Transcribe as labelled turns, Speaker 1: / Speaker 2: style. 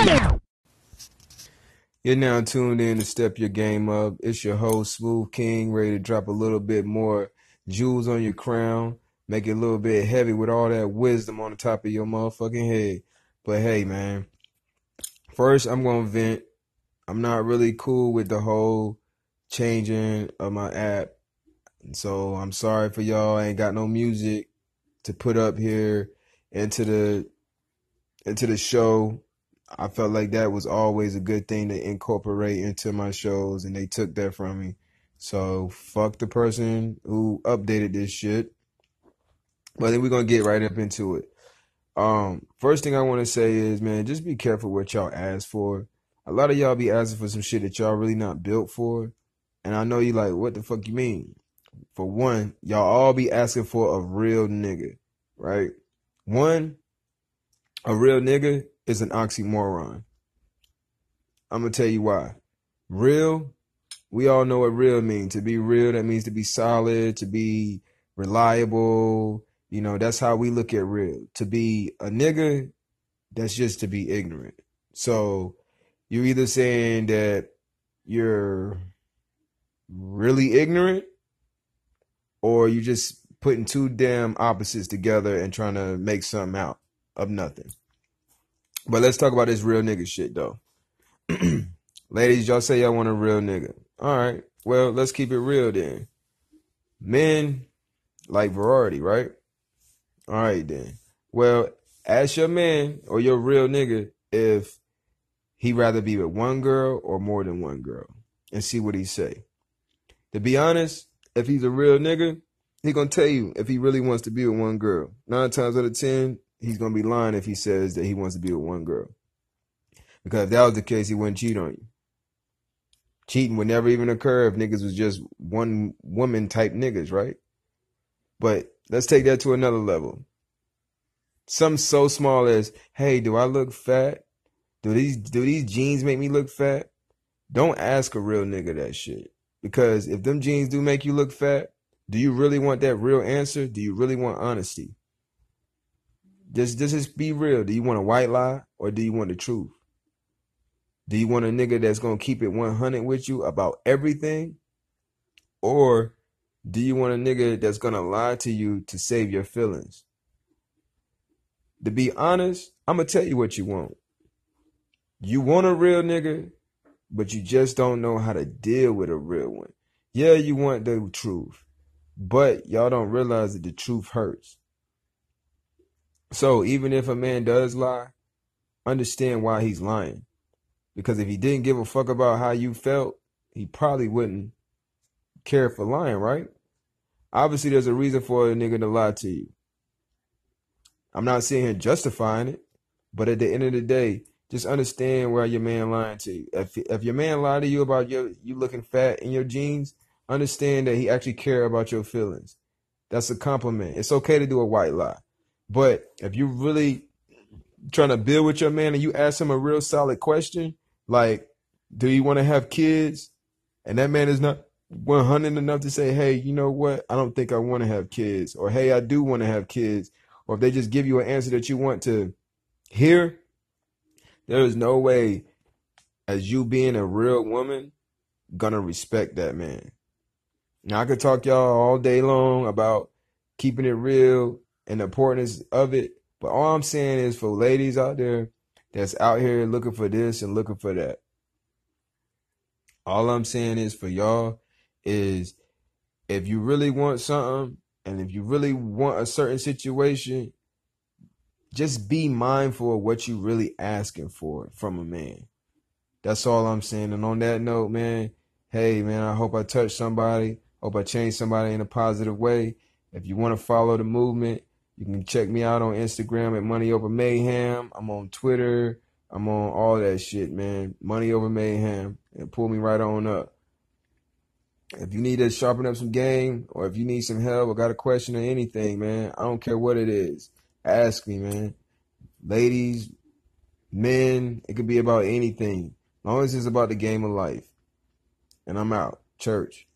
Speaker 1: You're now tuned in to Step Your Game Up. It's your host, Smooth King, ready to drop a little bit more jewels on your crown, make it a little bit heavy with all that wisdom on the top of your motherfucking head. But hey, man, first I'm going to vent. I'm not really cool with the whole changing of my app. So I'm sorry for y'all. I ain't got no music to put up here into the show. I felt like that was always a good thing to incorporate into my shows, and they took that from me. So fuck the person who updated this shit. But then we're gonna get right up into it. First thing I want to say is, man, just be careful what y'all ask for. A lot of y'all be asking for some shit that y'all really not built for, and I know you like, what the fuck you mean? For one, y'all all be asking for a real nigga, right? One, a real nigga is an oxymoron. I'm going to tell you why. Real, we all know what real means. To be real, that means to be solid, to be reliable. You know, that's how we look at real. To be a nigga, that's just to be ignorant. So you're either saying that you're really ignorant, or you just putting two damn opposites together and trying to make something out of nothing. But let's talk about this real nigga shit, though. Ladies, y'all say y'all want a real nigga. All right. Well, let's keep it real then. Men like variety, right? All right, then. Well, ask your man or your real nigga if he'd rather be with one girl or more than one girl, and see what he say. To be honest, if he's a real nigga, he gonna tell you if he really wants to be with one girl. 9 times out of 10, he's gonna be lying if he says that he wants to be with one girl. Because if that was the case, he wouldn't cheat on you. Cheating would never even occur if niggas was just one woman type niggas, right? But let's take that to another level. Something so small as, hey, do I look fat? Do these jeans make me look fat? Don't ask a real nigga that shit. Because if them jeans do make you look fat, do you really want that real answer? Do you really want honesty? Just be real. Do you want a white lie or do you want the truth? Do you want a nigga that's going to keep it 100 with you about everything? Or do you want a nigga that's going to lie to you to save your feelings? To be honest, I'm going to tell you what you want. You want a real nigga, but you just don't know how to deal with a real one. Yeah, you want the truth, but y'all don't realize that the truth hurts. So even if a man does lie, understand why he's lying. Because if he didn't give a fuck about how you felt, he probably wouldn't care for lying, right? Obviously, there's a reason for a nigga to lie to you. I'm not sitting here justifying it, but at the end of the day, just understand why your man lying to you. If your man lied to you about you looking fat in your jeans, understand that he actually care about your feelings. That's a compliment. It's okay to do a white lie. But if you really trying to build with your man and you ask him a real solid question, like, do you want to have kids? And that man is not 100 enough to say, hey, you know what? I don't think I want to have kids. Or, hey, I do want to have kids. Or if they just give you an answer that you want to hear, there is no way, as you being a real woman, gonna respect that man. Now, I could talk y'all all day long about keeping it real and the importance of it. But all I'm saying is for ladies out there that's out here looking for this and looking for that. All I'm saying is for y'all is if you really want something and if you really want a certain situation, just be mindful of what you really asking for from a man. That's all I'm saying. And on that note, man, hey, man, I hope I touched somebody. Hope I changed somebody in a positive way. If you want to follow the movement, you can check me out on Instagram at Money Over Mayhem. I'm on Twitter. I'm on all that shit, man. Money Over Mayhem. And pull me right on up. If you need to sharpen up some game or if you need some help or got a question or anything, man, I don't care what it is. Ask me, man. Ladies, men, it could be about anything. As long as it's about the game of life. And I'm out. Church.